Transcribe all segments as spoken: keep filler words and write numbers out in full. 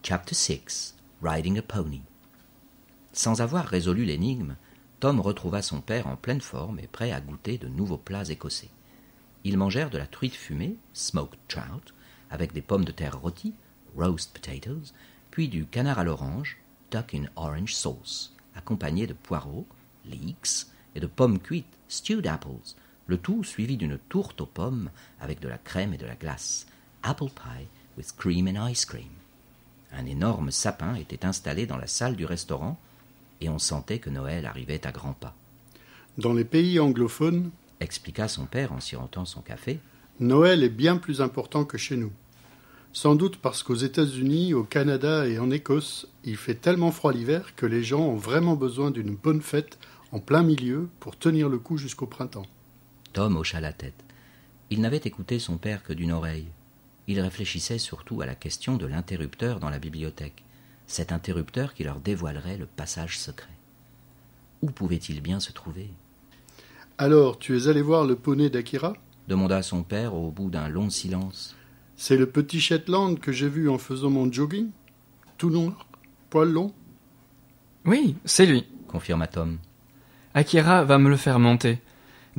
Chapter six. Riding a Pony. Sans avoir résolu l'énigme, Tom retrouva son père en pleine forme et prêt à goûter de nouveaux plats écossais. Ils mangèrent de la truite fumée, smoked trout, avec des pommes de terre rôties, roast potatoes, puis du canard à l'orange, duck in orange sauce, accompagné de poireaux, leeks, et de pommes cuites, stewed apples, le tout suivi d'une tourte aux pommes avec de la crème et de la glace, apple pie with cream and ice cream. Un énorme sapin était installé dans la salle du restaurant et on sentait que Noël arrivait à grands pas. Dans les pays anglophones, expliqua son père en sirotant son café, Noël est bien plus important que chez nous. Sans doute parce qu'aux États-Unis, au Canada et en Écosse, il fait tellement froid l'hiver que les gens ont vraiment besoin d'une bonne fête en plein milieu pour tenir le coup jusqu'au printemps. Tom hocha la tête. Il n'avait écouté son père que d'une oreille. Il réfléchissait surtout à la question de l'interrupteur dans la bibliothèque, cet interrupteur qui leur dévoilerait le passage secret. Où pouvait-il bien se trouver ? « Alors, tu es allé voir le poney d'Akira ?» demanda son père au bout d'un long silence. « C'est le petit Shetland que j'ai vu en faisant mon jogging ? Tout noir, poil long ?»« Oui, c'est lui, » confirma Tom. « Akira va me le faire monter. D'ailleurs, »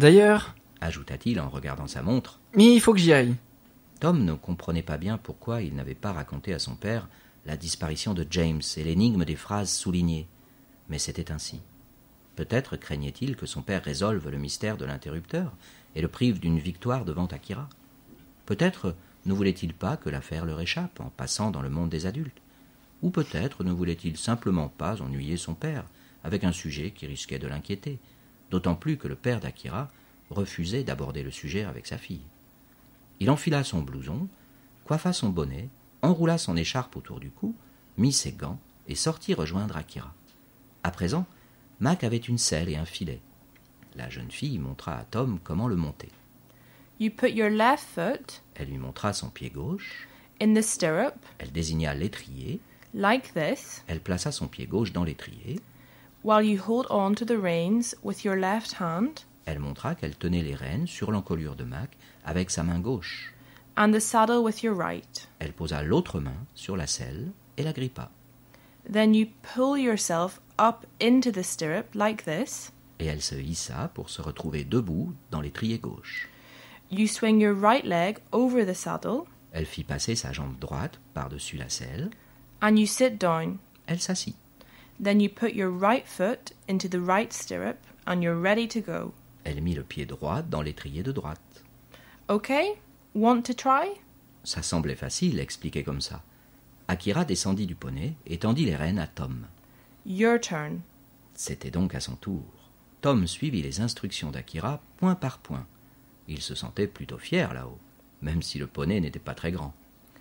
ajouta-t-il en regardant sa montre, « il faut que j'y aille. » Tom ne comprenait pas bien pourquoi il n'avait pas raconté à son père la disparition de James et l'énigme des phrases soulignées. Mais c'était ainsi. Peut-être craignait-il que son père résolve le mystère de l'interrupteur et le prive d'une victoire devant Akira. Peut-être ne voulait-il pas que l'affaire leur échappe en passant dans le monde des adultes. Ou peut-être ne voulait-il simplement pas ennuyer son père avec un sujet qui risquait de l'inquiéter, d'autant plus que le père d'Akira refusait d'aborder le sujet avec sa fille. Il enfila son blouson, coiffa son bonnet, enroula son écharpe autour du cou, mit ses gants et sortit rejoindre Akira. À présent, Mac avait une selle et un filet. La jeune fille montra à Tom comment le monter. You put your left foot Elle lui montra son pied gauche. in the stirrup, Elle désigna l'étrier. like this, Elle plaça son pied gauche dans l'étrier. while you hold on to the reins with your left hand, Elle montra qu'elle tenait les rênes sur l'encolure de Mac avec sa main gauche. and the saddle with your right. Elle posa l'autre main sur la selle et la grippa. Then you pull yourself up into the stirrup like this. Et elle se hissa pour se retrouver debout dans l'étrier gauche. You swing your right leg over the saddle, Elle fit passer sa jambe droite par-dessus la selle. and you sit down. Elle s'assit. Then you put your right foot into the right stirrup, and you're ready to go. Elle mit le pied droit dans l'étrier de droite. Okay? Want to try? Ça semblait facile, expliqué comme ça. Akira descendit du poney et tendit les rênes à Tom. Your turn. C'était donc à son tour. Tom suivit les instructions d'Akira point par point. Il se sentait plutôt fier là-haut, même si le poney n'était pas très grand.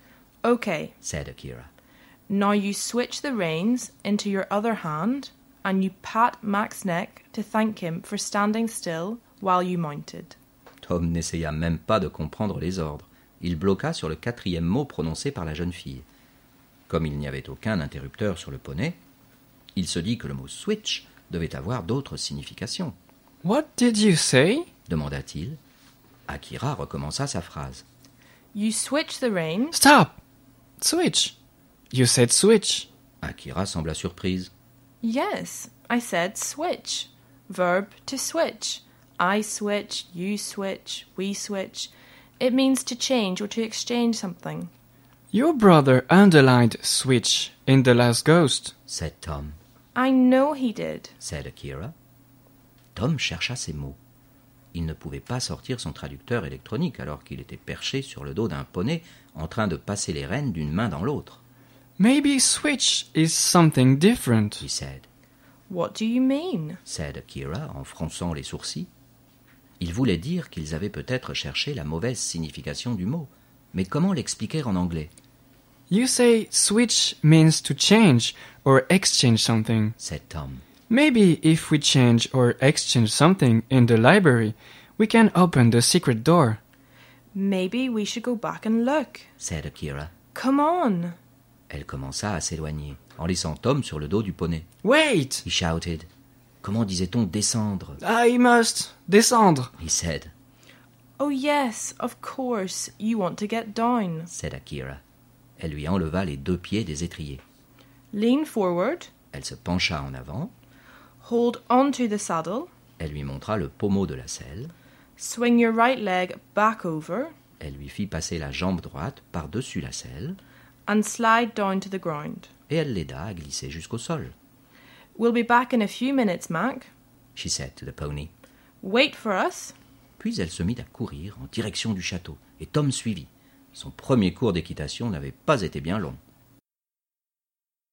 Okay. Said Akira. Now you switch the reins into your other hand, and you pat Mac's neck to thank him for standing still while you mounted. Tom n'essaya même pas de comprendre les ordres. Il bloqua sur le quatrième mot prononcé par la jeune fille. Comme il n'y avait aucun interrupteur sur le poney, il se dit que le mot « switch » devait avoir d'autres significations. « What did you say ?» demanda-t-il. Akira recommença sa phrase. You switch the reins. Stop! Switch! You said switch. Akira sembla surprise. Yes, I said switch. Verb to switch. I switch, you switch, we switch. It means to change or to exchange something. Your brother underlined switch in The Last Ghost, said Tom. I know he did, said Akira. Tom chercha ses mots. Il ne pouvait pas sortir son traducteur électronique alors qu'il était perché sur le dos d'un poney en train de passer les rênes d'une main dans l'autre. Maybe switch is something different, he said. What do you mean? said Akira en fronçant les sourcils. Il voulait dire qu'ils avaient peut-être cherché la mauvaise signification du mot. Mais comment l'expliquer en anglais? You say switch means to change or exchange something, said Tom. Maybe if we change or exchange something in the library, we can open the secret door. Maybe we should go back and look, said Akira. Come on. Elle commença à s'éloigner, en laissant Tom sur le dos du poney. Wait! He shouted. Comment disait-on descendre? I must descendre, he said. Oh yes, of course, you want to get down, said Akira. Elle lui enleva les deux pieds des étriers. Lean forward. Elle se pencha en avant. Hold onto the saddle. Elle lui montra le pommeau de la selle. Swing your right leg back over. Elle lui fit passer la jambe droite par-dessus la selle. And slide down to the ground. Et elle l'aida à glisser jusqu'au sol. We'll be back in a few minutes, Mac. She said to the pony. Wait for us. Puis elle se mit à courir en direction du château, et Tom suivit. Son premier cours d'équitation n'avait pas été bien long.